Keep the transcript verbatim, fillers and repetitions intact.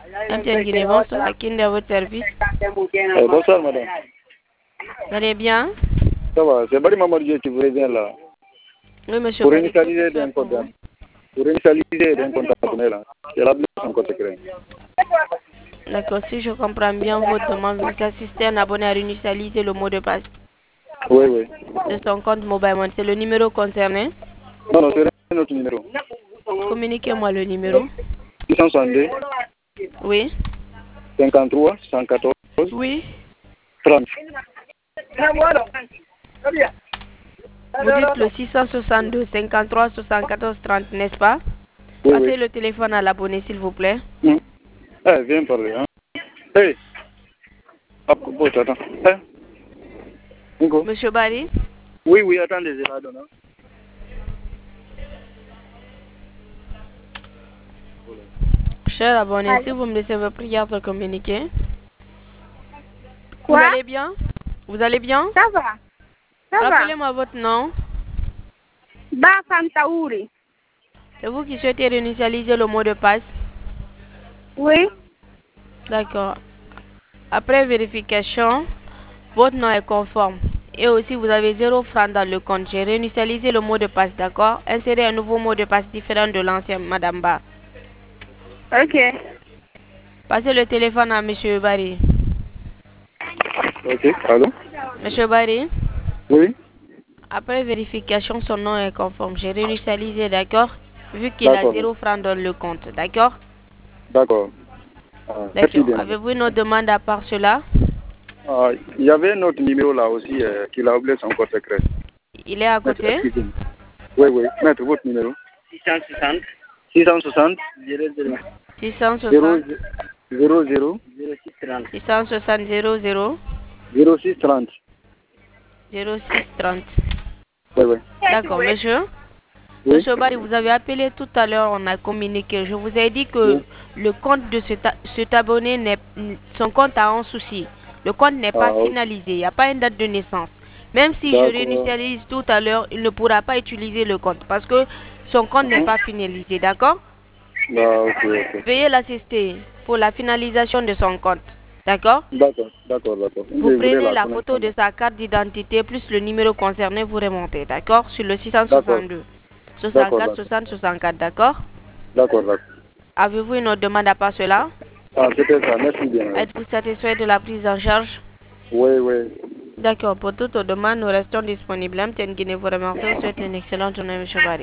Antenne Guinée, bonsoir. À qui est à votre service? Eh, bonsoir, madame. Vous allez bien? Ça va, c'est Bari Mamadou qui vous revient là. Oui, monsieur. Pour Bari, initialiser d'un compte. Pour initialiser d'un compte abonné là. C'est la blesse en compte secret. D'accord, si je comprends bien votre demande, vous assistez un abonné à réinitialiser le mot de passe Oui, oui. de son compte mobile money. C'est le numéro concerné? Non, non, c'est un autre numéro. Communiquez-moi le numéro. six cent soixante-deux. Oui. cinquante-trois, cent quatorze. Oui. trente. Vous dites le six cent soixante-deux, cinquante-trois, soixante-quatorze, trente, n'est-ce pas? Oui, Passez oui. le téléphone à l'abonné, s'il vous plaît. Hum. Eh, viens parler, hein. Hey. Hop, bon, attends. Hein? Nico? Monsieur Bari? Oui, oui, attendez, je la donne. Hein. Cher abonné, si vous me laissez vos prières de communiquer. Quoi? Vous allez bien? Vous allez bien? Ça va. Ça va. Rappelez-moi votre nom. Bafam Taouri. C'est vous qui souhaitez réinitialiser le mot de passe? Oui. D'accord. Après vérification, votre nom est conforme. Et aussi, vous avez zéro franc dans le compte. J'ai réinitialisé le mot de passe, d'accord? Insérez un nouveau mot de passe différent de l'ancien, Madame Ba. Ok. Passez le téléphone à Monsieur Barry. Ok, pardon? Monsieur Barry? Oui. Après vérification, son nom est conforme. J'ai réinitialisé, d'accord? Vu qu'il a zéro franc dans le compte, d'accord? D'accord. Ah, D'accord. Avez-vous une autre demande à part cela? Ah, il y avait un autre numéro là aussi euh, qui a oublié son code secret. Il est à côté? Oui, oui. Mettez votre numéro. six cent soixante. six cent soixante. six cent soixante. zéro zéro. six cent soixante zéro zéro. zéro six trente. zéro six trente. Oui, oui. D'accord, monsieur. Oui. Monsieur Barry, vous avez appelé tout à l'heure, on a communiqué. Je vous ai dit que Oui. le compte de cet, cet abonné, n'est, son compte a un souci. Le compte n'est pas Ah, finalisé, il n'y a pas une date de naissance. Même si je réinitialise tout à l'heure, il ne pourra pas utiliser le compte parce que son compte n'est pas finalisé, d'accord? Ah, ok, ok. Veuillez l'assister pour la finalisation de son compte, d'accord? D'accord, d'accord, d'accord. Vous prenez la photo de sa carte d'identité plus le numéro concerné, vous remontez, d'accord? Sur le six cent soixante-deux. soixante-quatre, soixante, soixante-quatre, d'accord? D'accord, d'accord. Avez-vous une autre demande à part cela? Ah, c'était ça, merci bien. Êtes-vous satisfait de la prise en charge? Oui, oui. D'accord, pour toute demande, nous restons disponibles. M T N Guinée vous remercie. Vous souhaite une excellente journée, M. Barry.